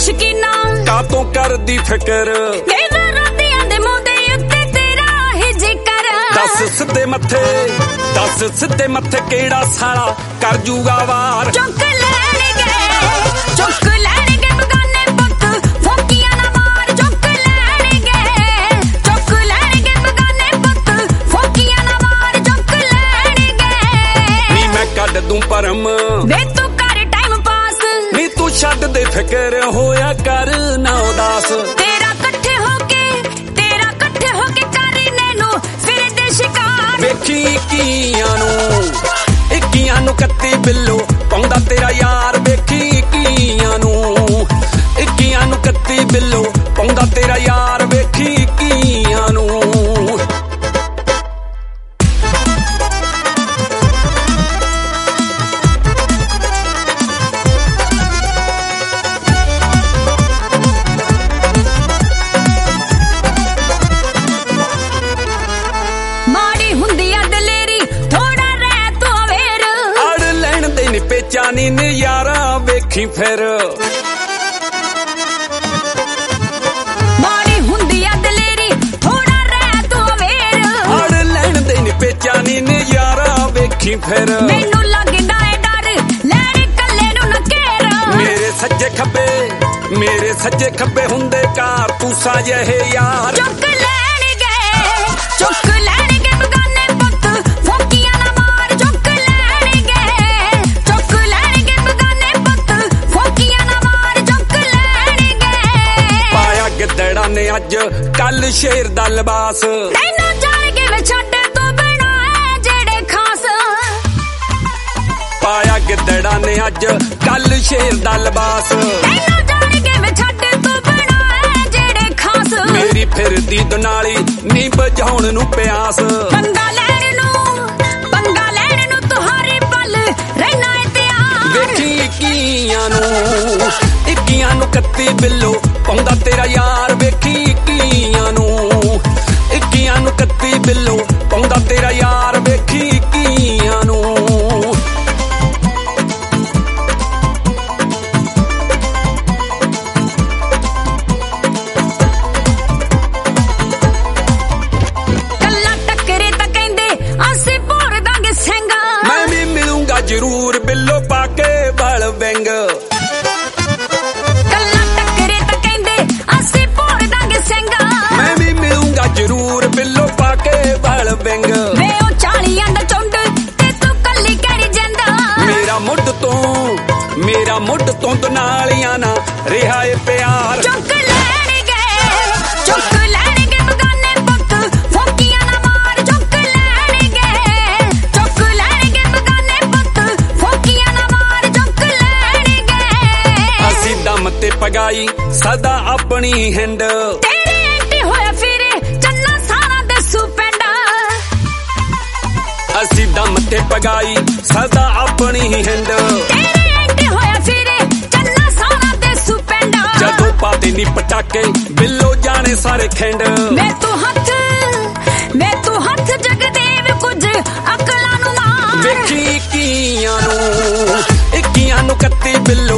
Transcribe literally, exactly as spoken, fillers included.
ਸ਼ਕੀਨਾ ਕਾਤੋਂ ਕਰਦੀ ਫਿਕਰ ਵੇ ਮੈਂ ਰਾਤੀਆਂ ਦੇ ਮੂੰਹ ਦੇ ਉੱਤੇ ਤੇਰਾ ਹੀ ਜ਼ਿਕਰ ਦੱਸ ਸਿੱਧੇ ਮੱਥੇ ਦੱਸ ਸਿੱਧੇ ਮੱਥੇ ਕਿਹੜਾ ਸਾਲਾ ਕਰ ਜੂਗਾ ਵਾਰ ਚੁੱਕ ਲੈਣਗੇ ਚੁੱਕ ਲੈਣਗੇ ਬਗਾਨੇ ਪੁੱਤ ਫੋਕੀਆਂ ਨਾ ਮਾਰ ਚੁੱਕ ਲੈਣਗੇ ਚੁੱਕ ਲੈਣਗੇ ਬਗਾਨੇ ਪੁੱਤ ਫੋਕੀਆਂ ਨਾ ਮਾਰ ਚੁੱਕ ਲੈਣਗੇ ਨੀ ਮੈਂ ਕੱਢ ਦੂੰ ਪਰਮ ਵੇ ਤੂੰ ਕਰ ਟਾਈਮ ਪਾਸ ਨੀ ਤੂੰ ਛੱਡ ਦੇ ਫਿਕਰ ਹੋਇਆ ਕਰ ਨਾ ਉਦਾਸ ਤੇਰਾ ਇਕੱਠੇ ਹੋ ਕੇ ਤੇਰਾ ਇਕੱਠੇ ਹੋ ਕੇ ਕਰੀਨੇ ਨੂੰ ਫਿਰ ਦੇ ਸ਼ਿਕਾਰ ਵੇਖੀ ਕੀਆਂ ਨੂੰ ਇੱਕੀਆਂ ਨੂੰ ਕੱਤੀ ਬਿੱਲੋ ਪਾਉਂਦਾ ਤੇਰਾ ਯਾਰ ਵੇਖੀ ਕੀਆਂ ਨੂੰ ਇੱਕੀਆਂ ਨੂੰ ਕੱਤੀ ਬਿੱਲੋ ਪਾਉਂਦਾ ਤੇਰਾ ਯਾਰ ਵੇਖੀ ਕੀਆਂ ਨੂੰ ਮਾੜੀ ਹੁੰਦੀ ਆ ਦਲੇਰੀ ਥੋੜਾ ਰਹਿ ਤੂੰ ਅਵੇਰ ਅੜ ਲੈਣ ਦੇ ਨੀ ਪੇਚਾਨੀ ਨਜ਼ਾਰਾ ਵੇਖੀ ਫਿਰ ਮਾੜੀ ਹੁੰਦੀ ਆ ਦਲੇਰੀ ਥੋੜਾ ਰਹਿ ਤੂੰ ਅਵੇਰ ਅੜ ਲੈਣ ਦੇ ਨੀ ਪੇਚਾਨੀ ਨਜ਼ਾਰਾ ਵੇਖੀ ਫਿਰ ਮੈਨੂੰ ਲੱਗਦਾ ਏ ਡਰ ਲੈਣ ਕੱਲੇ ਨੂੰ ਨਾ ਘੇਰ ਮੇਰੇ ਸੱਜੇ ਖੱਬੇ ਮੇਰੇ ਸੱਜੇ ਖੱਬੇ ਹੁੰਦੇ ਕਾਰਤੂਸਾਂ ਜਿਹੇ ਯਾਰ ਚੁੱਕ ਲੈਣਗੇ ਚੁੱਕ ਲੈਣਗੇ ਬਗਾਨੇ ਪੁੱਤ ਫੋਕੀਆਂ ਨਾ ਮਾਰ ਚੁੱਕ ਲੈਣਗੇ ਚੁੱਕ ਲੈਣਗੇ ਬਗਾਨੇ ਪੁੱਤ ਫੋਕੀਆਂ ਨਾ ਮਾਰ ਚੁੱਕ ਲੈਣਗੇ ਪਾਇਆ ਗਿੱਦੜਾਂ ਨੇ ਅੱਜ ਕੱਲ ਸ਼ੇਰ ਦਾ ਲਿਬਾਸ ਤੈਨੂੰ ਜਾਣਗੇ ਵੇ ਛੱਡ ਤੂੰ ਬਣਾਏ ਜਿਹੜੇ ਖਾਸ ਪਾਇਆ ਗਿੱਦੜਾਂ ਨੇ ਅੱਜ ਕੱਲ ਸ਼ੇਰ ਦਾ ਲਿਬਾਸ ਤੈਨੂੰ ਜਾਣਗੇ ਵੇ ਛੱਡ ਤੂੰ ਬਣਾਏ ਜਿਹੜੇ ਖਾਸ ਮੇਰੀ ਫਿਰਦੀ ਦੁਨਾਲੀ ਨੀ ਬਜਾਉਣ ਨੂੰ ਪਿਆਸ ਪੰਗਾ ਲੈਣ ਨੂੰ ਪੰਗਾ ਲੈਣ ਨੂੰ ਤੁਹਾਰੇ ਪਲ ਰਹਿਣਾ ਏ ਤਿਆਰ ਵੇਖੀ ਕੀਆਂ ਨੂੰ ਇੱਕੀਆਂ ਨੂੰ ਕੱਤੀ ਬਿੱਲੋ ਪਾਉਂਦਾ ਤੇਰਾ ਯਾਰ ਵੇਖੀ ਕੀਆਂ ਨੂੰ ਇੱਕੀਆਂ ਨੂੰ ਕੱਤੀ ਬਿੱਲੋ ਪਾਉਂਦਾ ਤੇਰਾ ਯਾਰ ਵੇਖੀ ਕੀਆਂ ਨੂੰ ਕੱਲਾ ਟੱਕਰੇ ਤਾਂ ਕਹਿੰਦੇ ਅਸੀਂ ਭੋਰ ਦਾਂਗੇ ਸਿੰਘਾ ਮੈਂ ਵੀ ਮਿਲੂੰਗਾ ਜ਼ਰੂਰ ਬਿੱਲੋ ਪਾ ਕੇ ਬਲ ਵਿੰਗ ਕੱਲਾ ਟੱਕਰੇ ਤਾਂ ਕਹਿੰਦੇ ਅਸੀਂ ਭੋਰ ਦਾਂਗੇ ਸਿੰਘਾ ਮੈਂ ਵੀ ਮਿਲੂੰਗਾ ਜ਼ਰੂਰ ਬਿੱਲੋ ਪਾ ਕੇ ਬਲ ਵਿੰਗ ਵੇ ਉਹ ਚਾਲੀਆਂ ਦਾ ਚੁੰਡ ਤੇ ਤੂੰ ਕੱਲੀ ਕਰੀ ਜਾਂਦਾ ਮੇਰਾ ਮੁੱਢ ਤੋਂ ਮੇਰਾ ਮੁੱਢ ਤੋਂ ਦਨਾਲੀਆਂ ਨਾ ਰਿਹਾ ਏ ਪਿਆਰ ਚੁੱਕ ਲੈਣਗੇ ਚੁੱਕ ਲੈਣਗੇ ਬਗਾਨੇ ਪੁੱਤ ਫੋਕੀਆਂ ਨਾ ਮਾਰ ਚੁੱਕ ਲੈਣਗੇ ਚੁੱਕ ਲੈਣਗੇ ਬਗਾਨੇ ਪੁੱਤ ਫੋਕੀਆਂ ਨਾ ਮਾਰ ਚੁੱਕ ਲੈਣਗੇ ਅਸੀਂ ਦਮ ਤੇ ਪਗਾਈ ਸਦਾ ਆਪਣੀ ਹਿੰਡ ਤੇਰੇ ਐਂਟੀ ਹੋਇਆ ਫਿਰੇ ਚੰਨਾ ਸਾਰਾ ਦਸੂ ਪੈਂਡਾ ਅਸੀਂ ਦਮ ਤੇ ਪਗਾਈ ਸਦਾ ਆਪਣੀ ਹਿੰਡ ਤੇਰੇ ਐਂਟੀ ਹੋਇਆ ਫਿਰੇ ਚੰਨਾ ਸਾਰਾ ਦਸੂ ਪੈਂਡਾ ਜਦੋਂ ਪਾਦੇ ਨੀ ਪਟਾਕੇ ਬਿੱਲੋ ਜਾਣੇ ਸਾਰੇ ਖਿੰਡ ਮੈਂ ਤੂੰ ਹੱਥ ਮੈਂ ਤੂੰ ਹੱਥ ਜਗਦੇਵ ਕੁਝ ਅਕਲਾਂ ਨੂੰ ਮਾਰ ਵੇਖੀ ਕੀਆਂ ਨੂੰ ਇੱਕੀਆਂ ਨੂੰ ਕੱਤੀ ਬਿੱਲੋ